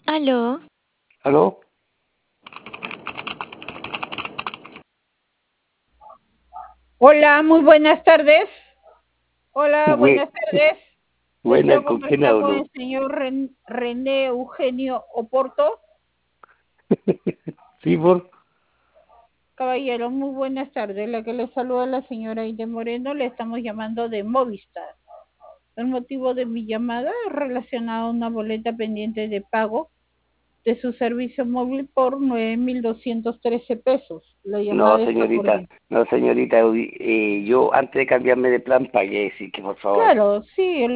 Aló, ¿Aló? Hola, muy buenas tardes. Hola, Bue- buenas tardes. Buena, Deseo ¿con quién conversar con hablo? el señor René Eugenio Oporto. Sí, por. Caballero, muy buenas tardes. La que le saluda la señora Ide Moreno. Le estamos llamando de Movistar. El motivo de mi llamada es relacionado a una boleta pendiente de pago de su servicio móvil por 9.213 pesos. La No, llamada está señorita, corriente. no, señorita, yo antes de cambiarme de plan pagué, sí que por favor. Claro, sí,